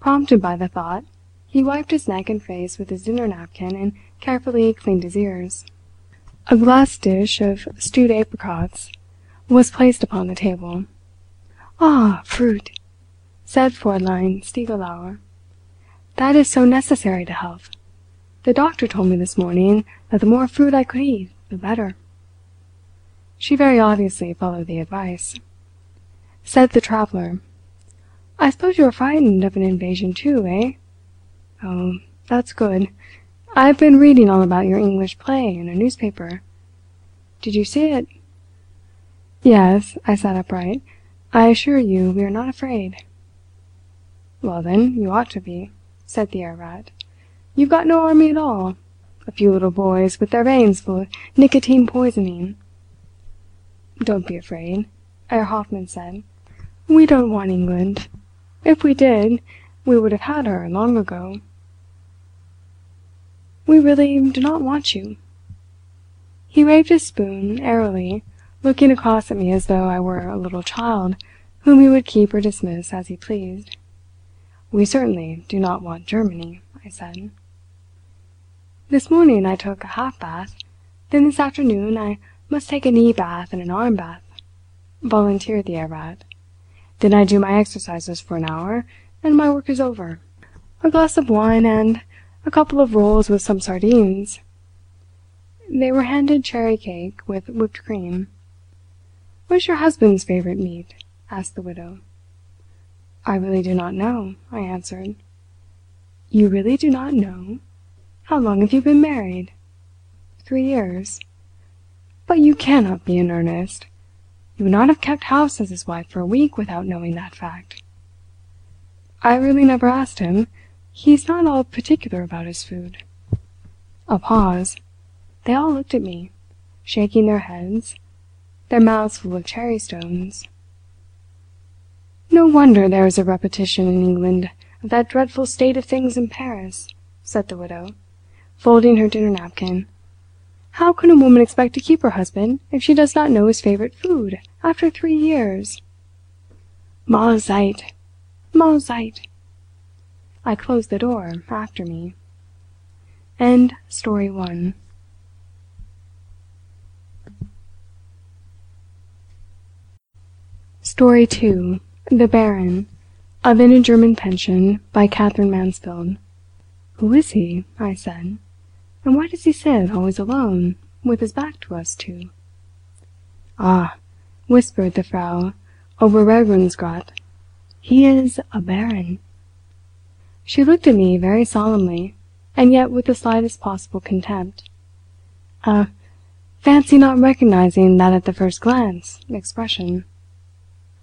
Prompted by the thought, he wiped his neck and face with his dinner napkin and carefully cleaned his ears. A glass dish of stewed apricots was placed upon the table. "Ah, fruit!" said Fräulein Stiegelauer. "That is so necessary to health. The doctor told me this morning that the more fruit I could eat, the better." She very obviously followed the advice. Said the traveller, "I suppose you are frightened of an invasion too, eh? Oh, that's good. I've been reading all about your English play in a newspaper. Did you see it?" "Yes," I sat upright. "I assure you we are not afraid." "Well then, you ought to be," said the Herr Rat. "You've got no army at all. A few little boys with their veins full of nicotine poisoning." "Don't be afraid," Herr Hoffmann said. "We don't want England. If we did, we would have had her long ago." "We really do not want you." He waved his spoon airily, looking across at me as though I were a little child whom he would keep or dismiss as he pleased. "We certainly do not want Germany," I said. "This morning I took a half bath, then this afternoon I must take a knee bath and an arm bath," volunteered the Herr Rat. "Then I do my exercises for an hour, and my work is over. A glass of wine and a couple of rolls with some sardines." They were handed cherry cake with whipped cream. "What is your husband's favourite meat?" asked the widow. "I really do not know," I answered. "You really do not know? How long have you been married?" "3 years." "But you cannot be in earnest. You would not have kept house as his wife for a week without knowing that fact." "I really never asked him. He's not all particular about his food." A pause. They all looked at me, shaking their heads, their mouths full of cherry stones. "No wonder there is a repetition in England of that dreadful state of things in Paris," said the widow, folding her dinner napkin. "How can a woman expect to keep her husband if she does not know his favourite food after 3 years?" "Mahl Zeit! Mahl Zeit!" I closed the door after me. End Story 1. Story 2. The Baron, of In a German Pension, by Catherine Mansfield. "Who is he?" I said. "And why does he sit always alone, with his back to us two?" "Ah," whispered the Frau Oberregierungsrat, "he is a Baron." She looked at me very solemnly, and yet with the slightest possible contempt. A "fancy not recognising that at the first glance" expression.